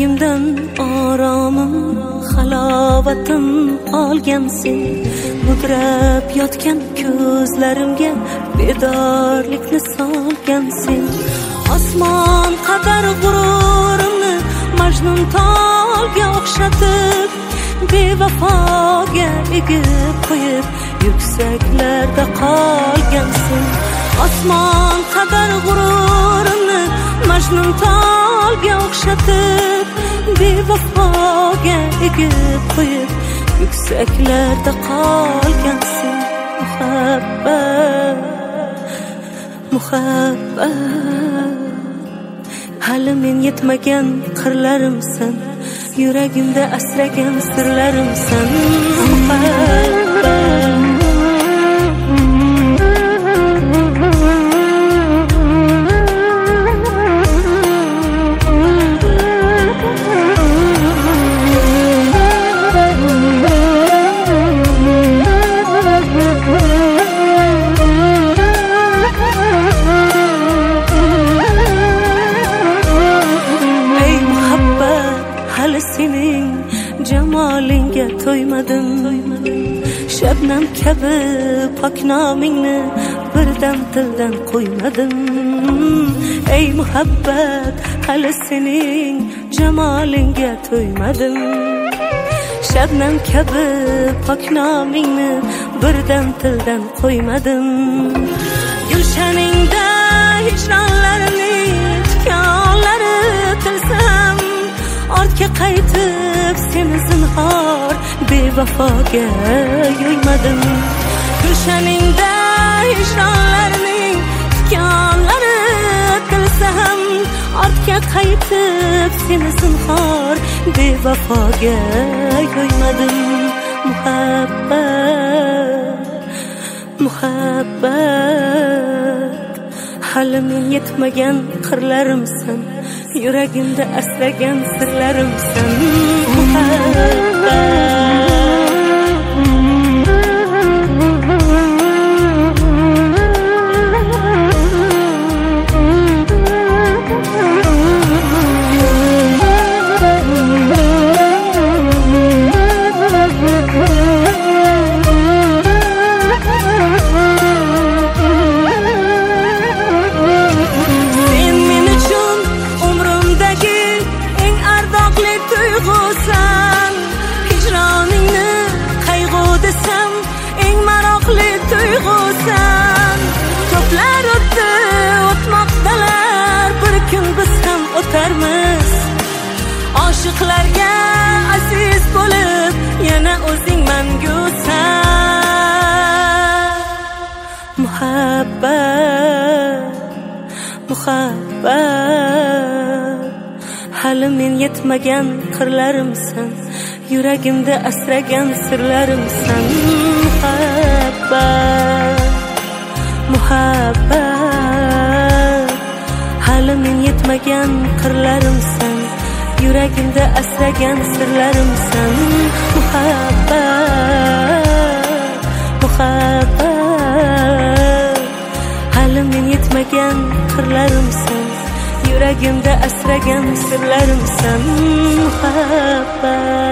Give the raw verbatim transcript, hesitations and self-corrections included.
yuragimdan oromim, halovatim olgansen. Mudrab yotgan ko'zlarimga bedorlikni solgansen. Osmon qadar g'ururimni Majnun tolga o'xshatib, bevafoga egib qo'yib, yuksaklarda qolgansen. Osmon qadar g'ururimni Majnun tolga o'xshatib, bevafoga egib qo'yib, yuksaklarda qolgansen. Muhabbat, muhabbat, hali men yetmagan qirlarimsan, yuragimda asragan sirlarimsan. Muhabbat, sening jamolingga to'ymadim. Shabnam kabi pok nomingni birdan tildan qo'ymadim. Ey muhabbat, hali sening jamolingga to'ymadim. Shabnam kabi pok nomingni birdan tildan qo'ymadim. Gulshaningda hijronlarning tikonlari tilsam, ortga qaytib seni zinhor bevafoga yo'ymadim. Gulshaningda hijronlarning tikonlari tilsam, ortga qaytib seni zinhor bevafoga yo'ymadim. Muhabbat, muhabbat, hali men yetmagan qirlarimsan, yuragimda asragan sirlarimsan. Muhabbat, hijroningni qayg'u desam, eng maroqli tuyg'usan. Ko'plar o'tdi, o'tmoqdalar, bir kun biz ham o'tarmiz. Oshiqlarga aziz bo'lib, yana o'zing mangusan. Muhabbat, muhabbat, hali men yetmagan qirlarimsan, yuragimda asragan sirlarimsan. Muhabbat, muhabbat, hali men yetmagan qirlarimsan, yuragimda asragan sirlarimsan. Muhabbat, muhabbat, hali men yetmagan qirlarimsan, yuragimda asragan sirlarimsan. Muhabbat.